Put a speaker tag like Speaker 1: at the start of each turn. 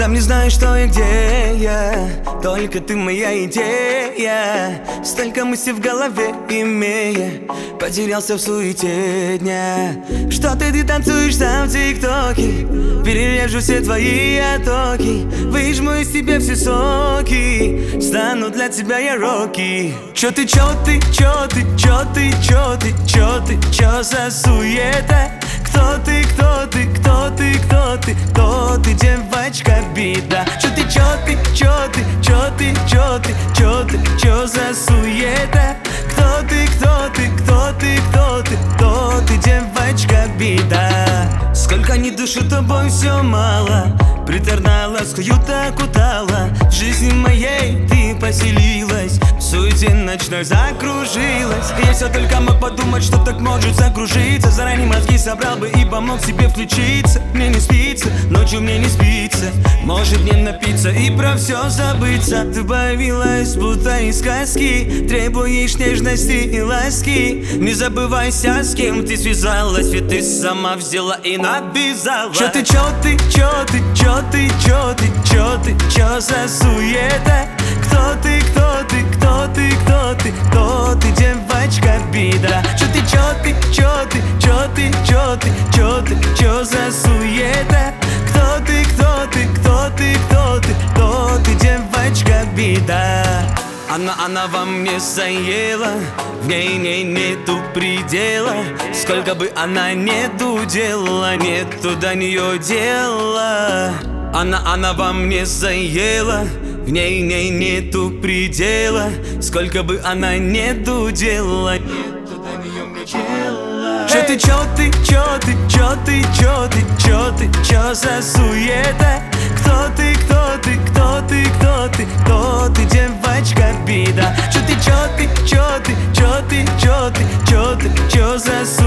Speaker 1: Сам не знаю, что и где я, только ты моя идея. Столько мыслей в голове имея, потерялся в суете дня. Что ты танцуешь там в тиктоке, перережу все твои оттоки, выжму из тебя все соки, стану для тебя я Рокки. Чё ты, чё ты, чё ты, чё ты, чё ты, чё ты, чё за суета? Кто ты, кто ты, кто ты, кто ты, кто ты, девочка беда? Чё ты, чё ты, чё ты, чё ты, чё ты, чё ты, чё за суета? Кто ты, кто ты, кто ты, кто ты, кто ты, девочка беда? Сколько ни душу тобой все мало, приторно ласкою так утала. В жизни моей ты поселилась, в суете ночной закружилась. Я все только мог подумать, что так может закружиться. Заранее мозги собрал бы и помог себе включиться. Мне не спится, ночью мне не спится, может мне напиться и про все забыться. Ты появилась будто из сказки, требуешь нежности и ласки. Не забывайся, с кем ты связалась, ведь ты сама взяла и навязала. Чё ты, чё ты, чё ты, чё ты, чё ты, чё ты, чё за суета? Кто ты, кто ты, кто ты, кто ты, кто ты, девочка беда? Чё ты, чё ты, чё ты, чё ты, чё ты, чё ты, чё за суета? Кто ты, кто ты, кто ты, кто ты, кто ты, девочка беда? Она во мне заела, в ней нету предела. Сколько бы она не дудела, нету до нее дела. Она во мне заела, в ней нету предела. Сколько бы она не дудела, нету до нее дела. Чё ты, чё ты, чё ты, чё ты, чё ты, чё ты, чё за суета? Кто ты, кто ты, кто ты, кто ты, кто ты, девочка беда? Чё ты, чё ты, чё ты, чё ты, чё ты, чё ты, чё за суета?